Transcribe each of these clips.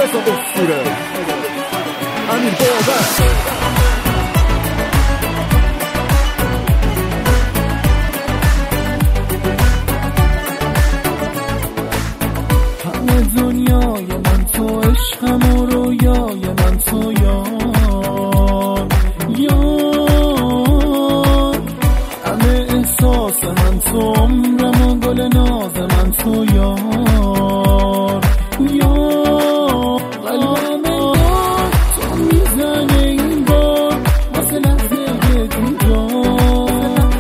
رضا اسطوره، امیر باور. دنیای من تو عشقم و رویای من تو یار همه احساس من تو عمرم و گل ناز من تو یار قلبم انگار تو میزنه این بار واسه لحظه دیدار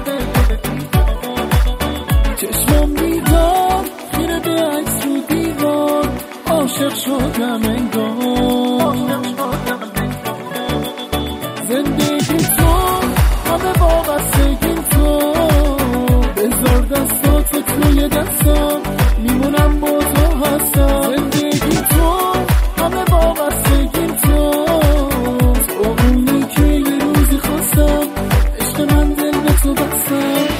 چشمم میدار خیره به عکس و دیوار عاشق شدم انگار زندگی تو همه وابستگی تو بذار دستاتو توی دستم میمونم با تو هستم زندگی تو همه وابستگی تو اونی که یه روزی خواستم عشق من دل به تو بستم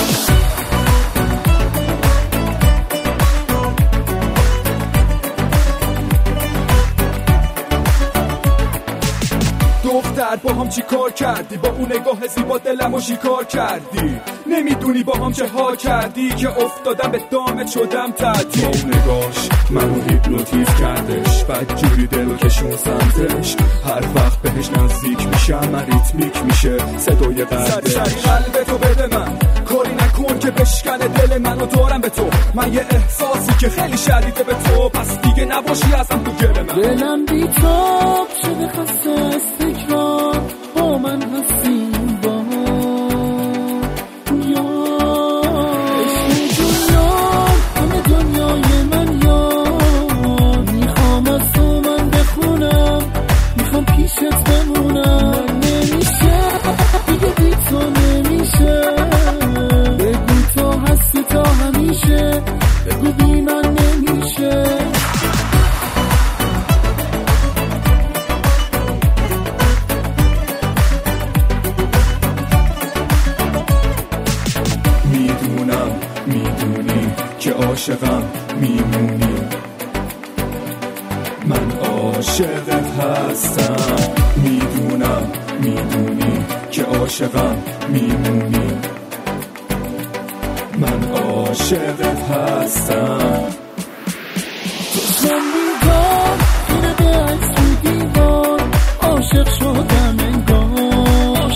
دختر با هم چی کار کردی؟ با اون نگاه زیبا دلمو شکار کردی. نمیدونی با هم چه ها کردی که افتادم به دامت شدم تعطیل. با اون نگاش منو هیپنوتیز کردش، بعد جوری دلو کشون سمتش. هر وقت بهش نزدیک میشم ریتمیک میشه صدای قلبش. سری قلبتو بده من، کاری نکن که بشکنه دل منو دارم به تو. من یه احساسی که خیلی شدیده به تو، پس دیگه نباشی ازم تو گل من. دلم بیتاب شده خسته از تکرار، با من هستی با عشق دنیا همه دنیای من یار میخوام از تو من بخونم، میخوام پیشت بمونم. نمیشه دیگه بی تو نمیشه، بگو تو هستی تا همیشه، بگو بی من نمیشه. میدونی که عاشقم میمونی، من عاشقت هستم. میدونی که عاشقم میمونی، من عاشقت هستم. چشمم بیدار خیره به عکس و دیوار عاشق شدم انگار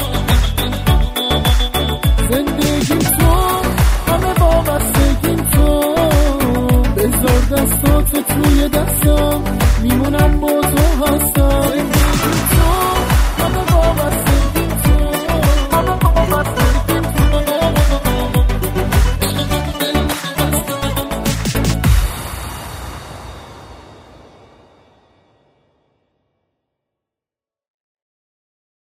زندگی تو همه وابستگی تو بذار دستاتو توی دستم میمونم با تو هست